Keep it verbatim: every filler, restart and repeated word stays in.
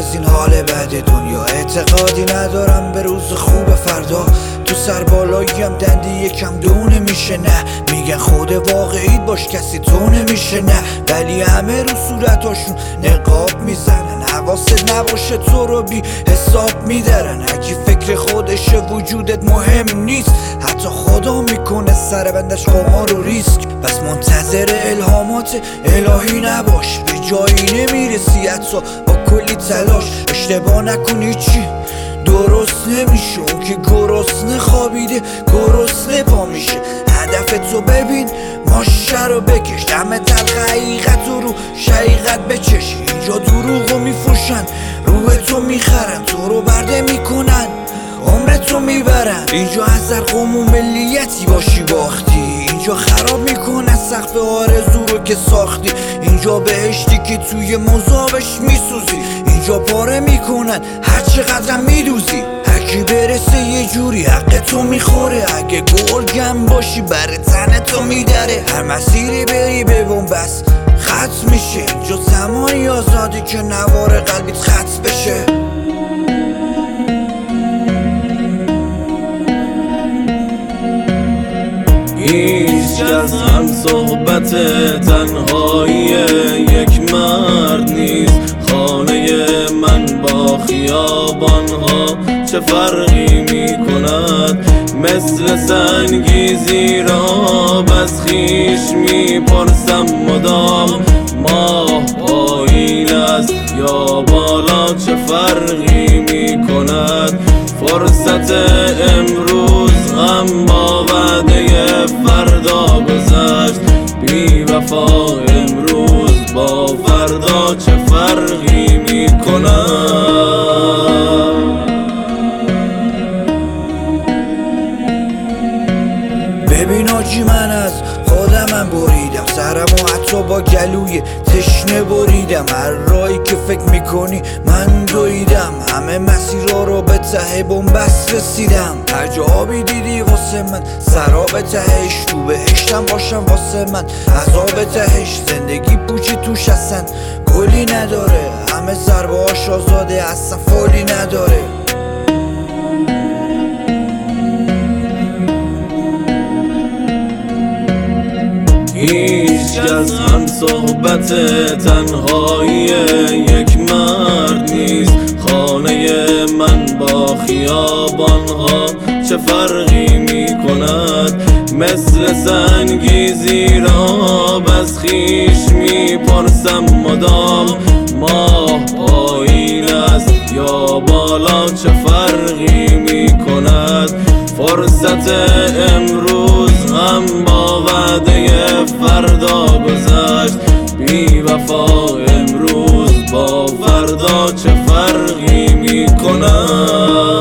از این حال بد دنیا. اعتقادی ندارم به روز خوب فردا، تو سر بالاییم دندی یکم دونه میشه. نه میگن خود واقعی باش کسی تو نمیشه، نه ولی همه رو صورتاشون نقاب میزنن. حواست نباشه تو رو بی حساب میدارن. هرکی فکر خودشه وجودت مهم نیست، حتی خدا میکنه سر بندش قمار و ریسک. بس منتظر الهامات الهی نباش، به جایی نمیرسی حتی با کلی تلاش. اشتباه نکنی چی درست نمیشه، اون که گرسنه خوابیده گرسنه پا میشه. هدف تو ببین ماشه رو بکش، دم تلخ حقیقت رو شقیقت بچش. اینجا دروغو میفروشن روح تو میخرن، تو رو برده میکنن عمرتو میبرن. اینجا از هر قوم و ملیتی باشی باختی، اینجا خراب میکنن سقف آرزو رو که ساختی. اینجا بهشتی که توی مذابش میسوزی، اینجا پاره میکنن هر چقدرم میدوزی. هرکی برسه یه جوری حق تو میخوره، اگه گلگم باشی بر تن تو میدره. هر مسیری بری ببون بس خط میشه، اینجا زمانی آزادی که نوار قلبیت خط بشه. هیچ کس هم صحبت تنهایی یک مرد نیست. خانه من با خیابانها چه فرقی می کند؟ مثل سنگی زیر آب از خویش می پرسم مدام، ماه پایین است یا بالا چه فرقی می کند؟ فرصت امروز غم با وعده فردا گذشت، بی وفا امروز با فردا چه فرقی می کند؟ ببین آجی من از خودمم بریدم سرمو حتی با گلوی تشنه بریدم. هر راهی که فکر میکنی من دویدم، همه مسیرها رو به ته بنبست رسیدم. هر جا آبی دیدی واسه من سراب تهش، تو بهشتم باشم واسه من عذاب تهش. زندگی پوچی توش اصلا گلی نداره، همه ضربه هاش آزاده اصلا فولی نداره. هیچ کس هم صحبت تنهایی یک مرد نیست. خانه من با خیابانها چه فرقی می کند؟ مثل سنگی زیر آب از خویش می پرسم مدام، ماه پایین است یا بالا چه فرقی می کند؟ فرصت امروز هم با وعده فردا گذشت، بی وفا امروز با فردا چه فرقی می کند؟